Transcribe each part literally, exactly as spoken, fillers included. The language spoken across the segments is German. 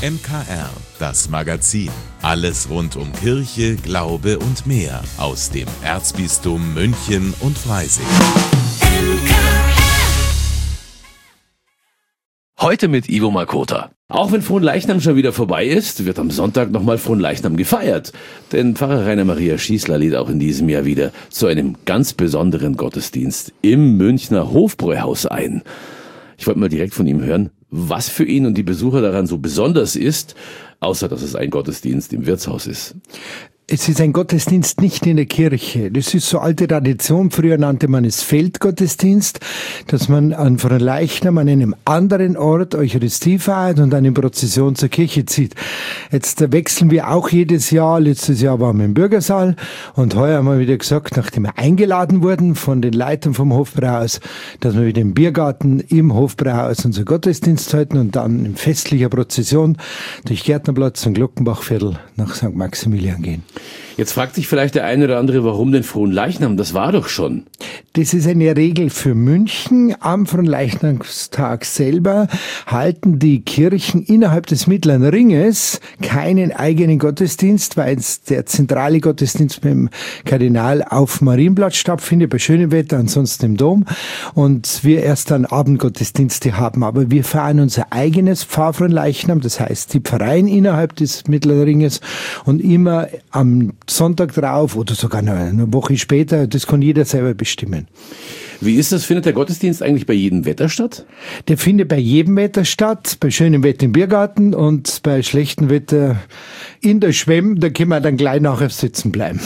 M K R, das Magazin. Alles rund um Kirche, Glaube und mehr aus dem Erzbistum München und Freising. Heute mit Ivo Makota. Auch wenn Fronleichnam schon wieder vorbei ist, wird am Sonntag nochmal Fronleichnam gefeiert. Denn Pfarrer Rainer Maria Schießler lädt auch in diesem Jahr wieder zu einem ganz besonderen Gottesdienst im Münchner Hofbräuhaus ein. Ich wollte mal direkt von ihm hören, was für ihn und die Besucher daran so besonders ist, außer dass es ein Gottesdienst im Wirtshaus ist. Es ist ein Gottesdienst nicht in der Kirche. Das ist so alte Tradition. Früher nannte man es Feldgottesdienst, dass man an Fronleichnam an einem anderen Ort Eucharistie feiert und dann in Prozession zur Kirche zieht. Jetzt wechseln wir auch jedes Jahr. Letztes Jahr waren wir im Bürgersaal und heuer haben wir wieder gesagt, nachdem wir eingeladen wurden von den Leitern vom Hofbräuhaus, dass wir wieder im Biergarten im Hofbräuhaus unser Gottesdienst halten und dann in festlicher Prozession durch Gärtnerplatz und Glockenbachviertel nach Sankt Maximilian gehen. Jetzt fragt sich vielleicht der eine oder andere, warum denn Fronleichnam? Das war doch schon. Das ist eine Regel für München. Am Fronleichnamstag selber halten die Kirchen innerhalb des Mittleren Ringes keinen eigenen Gottesdienst, weil der zentrale Gottesdienst mit dem Kardinal auf Marienplatz stattfindet, bei schönem Wetter, ansonsten im Dom. Und wir erst dann Abendgottesdienste haben. Aber wir feiern unser eigenes Pfarrfronleichnam, das heißt die Pfarreien innerhalb des Mittleren Ringes und immer am Sonntag drauf oder sogar eine Woche später, das kann jeder selber bestimmen. Wie ist das? Findet der Gottesdienst eigentlich bei jedem Wetter statt? Der findet bei jedem Wetter statt, bei schönem Wetter im Biergarten und bei schlechtem Wetter in der Schwemm, da können wir dann gleich nachher sitzen bleiben.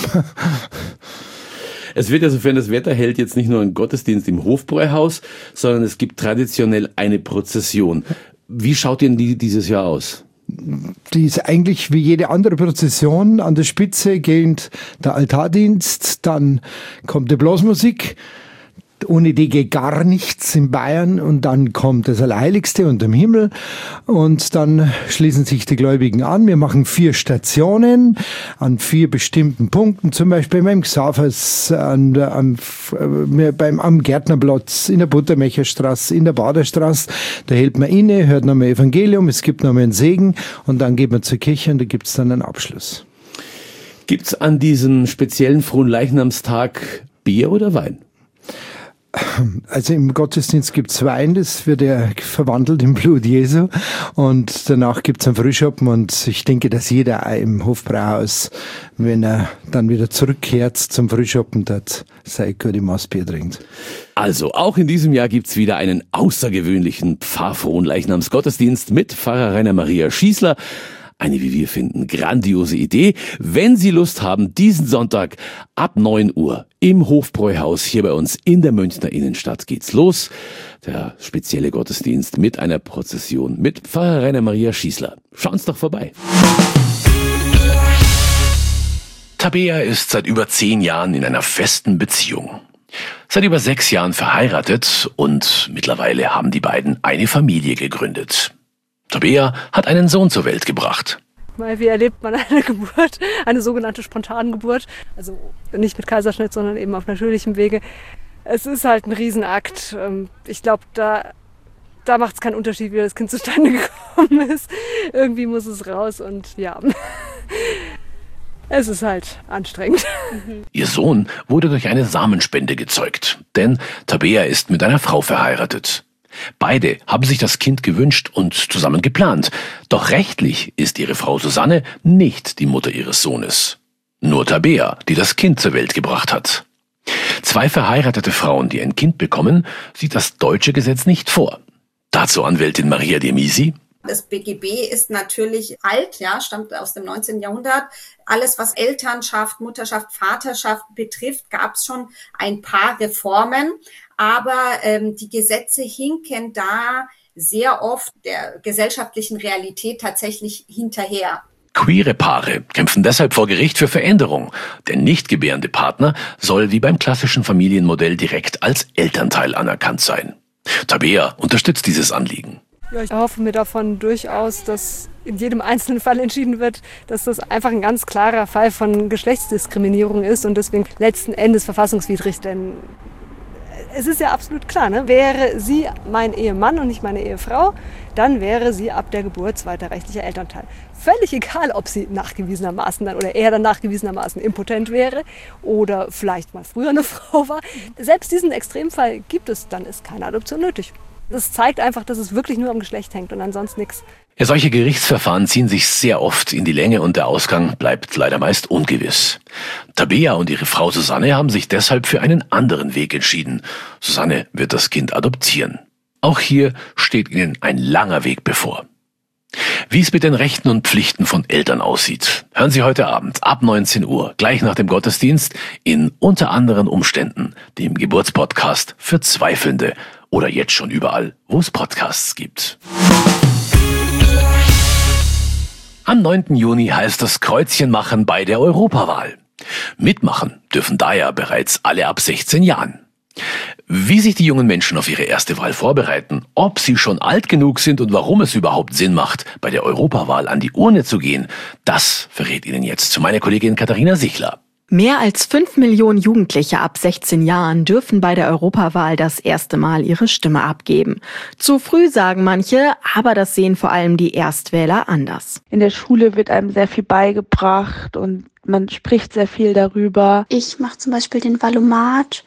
Es wird ja, sofern das Wetter hält, jetzt nicht nur ein Gottesdienst im Hofbräuhaus, sondern es gibt traditionell eine Prozession. Wie schaut denn die dieses Jahr aus? Die ist eigentlich wie jede andere Prozession. An der Spitze geht der Altardienst, dann kommt die Blasmusik. Ohne die geht gar nichts in Bayern und dann kommt das Allerheiligste unterm Himmel und dann schließen sich die Gläubigen an. Wir machen vier Stationen an vier bestimmten Punkten, zum Beispiel beim Xavers, an, an, beim, am Gärtnerplatz, in der Buttermecherstraße, in der Baderstraße. Da hält man inne, hört nochmal Evangelium, es gibt nochmal einen Segen und dann geht man zur Kirche und da gibt es dann einen Abschluss. Gibt's an diesem speziellen Fronleichnamstag Bier oder Wein? Also im Gottesdienst gibt's Wein, das wird ja verwandelt im Blut Jesu und danach gibt's einen Frühschoppen und ich denke, dass jeder im Hofbräuhaus, wenn er dann wieder zurückkehrt zum Frühschoppen, dort sein gute Maß Bier trinkt. Also auch in diesem Jahr gibt's wieder einen außergewöhnlichen Pfarrfronleichnamsgottesdienst mit Pfarrer Rainer Maria Schießler. Eine, wie wir finden, grandiose Idee. Wenn Sie Lust haben, diesen Sonntag ab neun Uhr im Hofbräuhaus hier bei uns in der Münchner Innenstadt geht's los. Der spezielle Gottesdienst mit einer Prozession mit Pfarrer Rainer Maria Schießler. Schauen's doch vorbei. Tabea ist seit über zehn Jahren in einer festen Beziehung. Seit über sechs Jahren verheiratet und mittlerweile haben die beiden eine Familie gegründet. Tabea hat einen Sohn zur Welt gebracht. Weil wie erlebt man eine Geburt, eine sogenannte Spontangeburt, also nicht mit Kaiserschnitt, sondern eben auf natürlichem Wege. Es ist halt ein Riesenakt. Ich glaube, da, da macht es keinen Unterschied, wie das Kind zustande gekommen ist. Irgendwie muss es raus und ja, es ist halt anstrengend. Ihr Sohn wurde durch eine Samenspende gezeugt, denn Tabea ist mit einer Frau verheiratet. Beide haben sich das Kind gewünscht und zusammen geplant. Doch rechtlich ist ihre Frau Susanne nicht die Mutter ihres Sohnes. Nur Tabea, die das Kind zur Welt gebracht hat. Zwei verheiratete Frauen, die ein Kind bekommen, sieht das deutsche Gesetz nicht vor. Dazu Anwältin Maria de Misi. Das B G B ist natürlich alt, ja, stammt aus dem neunzehnten Jahrhundert. Alles, was Elternschaft, Mutterschaft, Vaterschaft betrifft, gab es schon ein paar Reformen. Aber ähm, die Gesetze hinken da sehr oft der gesellschaftlichen Realität tatsächlich hinterher. Queere Paare kämpfen deshalb vor Gericht für Veränderung. Der nicht gebärende Partner soll wie beim klassischen Familienmodell direkt als Elternteil anerkannt sein. Tabea unterstützt dieses Anliegen. Ja, ich erhoffe mir davon durchaus, dass in jedem einzelnen Fall entschieden wird, dass das einfach ein ganz klarer Fall von Geschlechtsdiskriminierung ist und deswegen letzten Endes verfassungswidrig, denn es ist ja absolut klar, ne? Wäre sie mein Ehemann und nicht meine Ehefrau, dann wäre sie ab der Geburt zweiter rechtlicher Elternteil. Völlig egal, ob sie nachgewiesenermaßen dann oder er dann nachgewiesenermaßen impotent wäre oder vielleicht mal früher eine Frau war. Selbst diesen Extremfall gibt es, dann ist keine Adoption nötig. Das zeigt einfach, dass es wirklich nur am Geschlecht hängt und ansonsten nichts. Ja, solche Gerichtsverfahren ziehen sich sehr oft in die Länge und der Ausgang bleibt leider meist ungewiss. Tabea und ihre Frau Susanne haben sich deshalb für einen anderen Weg entschieden. Susanne wird das Kind adoptieren. Auch hier steht ihnen ein langer Weg bevor. Wie es mit den Rechten und Pflichten von Eltern aussieht, hören Sie heute Abend ab neunzehn Uhr, gleich nach dem Gottesdienst, in Unter anderen Umständen, dem Geburtspodcast für Zweifelnde oder jetzt schon überall, wo es Podcasts gibt. Am neunten Juni heißt das Kreuzchen machen bei der Europawahl. Mitmachen dürfen daher bereits alle ab sechzehn Jahren. Wie sich die jungen Menschen auf ihre erste Wahl vorbereiten, ob sie schon alt genug sind und warum es überhaupt Sinn macht, bei der Europawahl an die Urne zu gehen, das verrät Ihnen jetzt meine Kollegin Katharina Sichler. Mehr als fünf Millionen Jugendliche ab sechzehn Jahren dürfen bei der Europawahl das erste Mal ihre Stimme abgeben. Zu früh, sagen manche, aber das sehen vor allem die Erstwähler anders. In der Schule wird einem sehr viel beigebracht und man spricht sehr viel darüber. Ich mache zum Beispiel den Wahlomat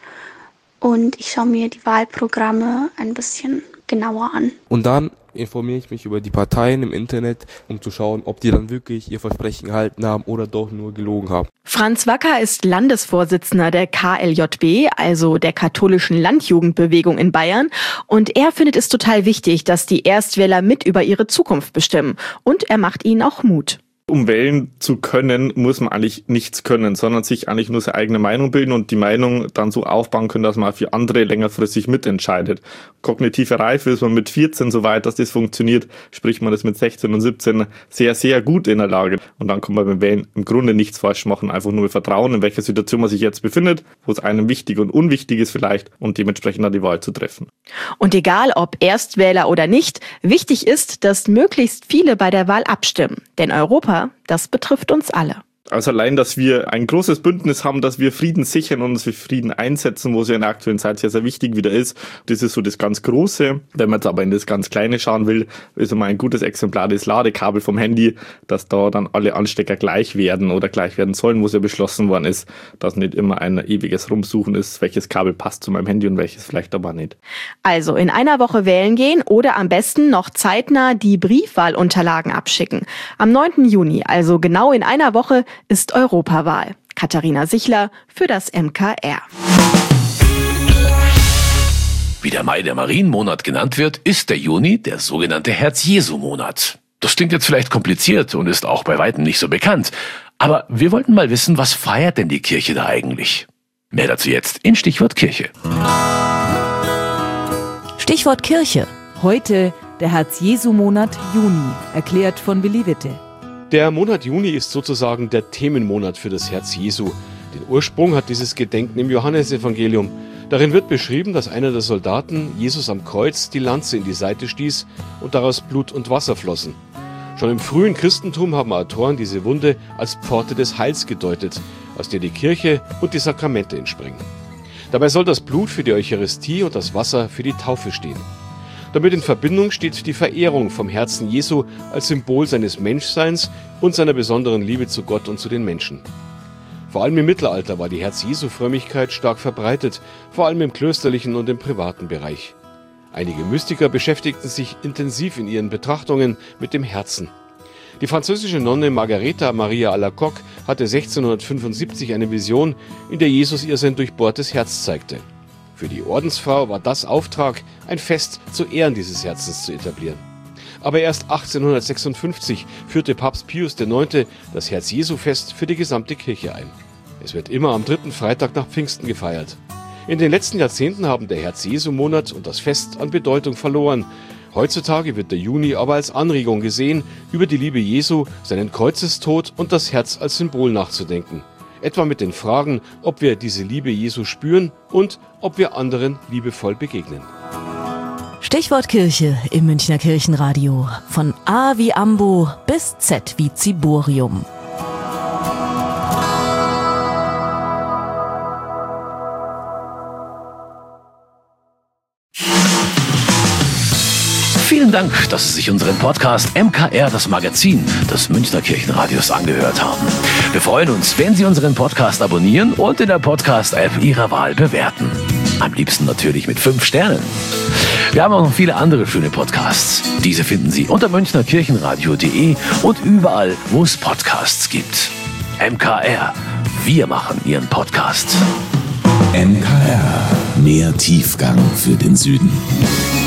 und ich schaue mir die Wahlprogramme ein bisschen genauer an. Und dann informiere ich mich über die Parteien im Internet, um zu schauen, ob die dann wirklich ihr Versprechen gehalten haben oder doch nur gelogen haben. Franz Wacker ist Landesvorsitzender der K L J B, also der katholischen Landjugendbewegung in Bayern. Und er findet es total wichtig, dass die Erstwähler mit über ihre Zukunft bestimmen. Und er macht ihnen auch Mut. Um wählen zu können, muss man eigentlich nichts können, sondern sich eigentlich nur seine eigene Meinung bilden und die Meinung dann so aufbauen können, dass man für andere längerfristig mitentscheidet. Kognitive Reife ist man mit vierzehn so weit, dass das funktioniert, spricht man das mit sechzehn und siebzehn sehr, sehr gut in der Lage. Und dann kann man beim Wählen im Grunde nichts falsch machen, einfach nur vertrauen, in welcher Situation man sich jetzt befindet, wo es einem wichtig und unwichtig ist vielleicht und dementsprechend dann die Wahl zu treffen. Und egal ob Erstwähler oder nicht, wichtig ist, dass möglichst viele bei der Wahl abstimmen. Denn Europa, das betrifft uns alle. Also allein, dass wir ein großes Bündnis haben, dass wir Frieden sichern und uns für Frieden einsetzen, wo es ja in der aktuellen Zeit sehr, sehr wichtig wieder ist. Das ist so das ganz Große. Wenn man jetzt aber in das ganz Kleine schauen will, ist immer ein gutes Exemplar das Ladekabel vom Handy, dass da dann alle Anstecker gleich werden oder gleich werden sollen, wo es ja beschlossen worden ist, dass nicht immer ein ewiges Rumsuchen ist, welches Kabel passt zu meinem Handy und welches vielleicht aber nicht. Also in einer Woche wählen gehen oder am besten noch zeitnah die Briefwahlunterlagen abschicken. Am neunten Juni, also genau in einer Woche, ist Europawahl. Katharina Sichler für das M K R. Wie der Mai der Marienmonat genannt wird, ist der Juni der sogenannte Herz-Jesu-Monat. Das klingt jetzt vielleicht kompliziert und ist auch bei weitem nicht so bekannt. Aber wir wollten mal wissen, was feiert denn die Kirche da eigentlich? Mehr dazu jetzt in Stichwort Kirche. Stichwort Kirche. Heute der Herz-Jesu-Monat Juni, erklärt von Willi Witte. Der Monat Juni ist sozusagen der Themenmonat für das Herz Jesu. Den Ursprung hat dieses Gedenken im Johannesevangelium. Darin wird beschrieben, dass einer der Soldaten Jesus am Kreuz die Lanze in die Seite stieß und daraus Blut und Wasser flossen. Schon im frühen Christentum haben Autoren diese Wunde als Pforte des Heils gedeutet, aus der die Kirche und die Sakramente entspringen. Dabei soll das Blut für die Eucharistie und das Wasser für die Taufe stehen. Damit in Verbindung steht die Verehrung vom Herzen Jesu als Symbol seines Menschseins und seiner besonderen Liebe zu Gott und zu den Menschen. Vor allem im Mittelalter war die Herz-Jesu-Frömmigkeit stark verbreitet, vor allem im klösterlichen und im privaten Bereich. Einige Mystiker beschäftigten sich intensiv in ihren Betrachtungen mit dem Herzen. Die französische Nonne Margareta Maria Alacoque hatte sechzehnhundertfünfundsiebzig eine Vision, in der Jesus ihr sein durchbohrtes Herz zeigte. Für die Ordensfrau war das Auftrag, ein Fest zu Ehren dieses Herzens zu etablieren. Aber erst achtzehnhundertsechsundfünfzig führte Papst Pius der Neunte das Herz-Jesu-Fest für die gesamte Kirche ein. Es wird immer am dritten Freitag nach Pfingsten gefeiert. In den letzten Jahrzehnten haben der Herz-Jesu-Monat und das Fest an Bedeutung verloren. Heutzutage wird der Juni aber als Anregung gesehen, über die Liebe Jesu, seinen Kreuzestod und das Herz als Symbol nachzudenken. Etwa mit den Fragen, ob wir diese Liebe Jesu spüren und ob wir anderen liebevoll begegnen. Stichwort Kirche im Münchner Kirchenradio. Von A wie Ambo bis Z wie Ziborium. Vielen Dank, dass Sie sich unseren Podcast M K R, das Magazin des Münchner Kirchenradios, angehört haben. Wir freuen uns, wenn Sie unseren Podcast abonnieren und in der Podcast-App Ihrer Wahl bewerten. Am liebsten natürlich mit fünf Sternen. Wir haben auch noch viele andere schöne Podcasts. Diese finden Sie unter münchner kirchenradio punkt de und überall, wo es Podcasts gibt. M K R, wir machen Ihren Podcast. M K R, mehr Tiefgang für den Süden.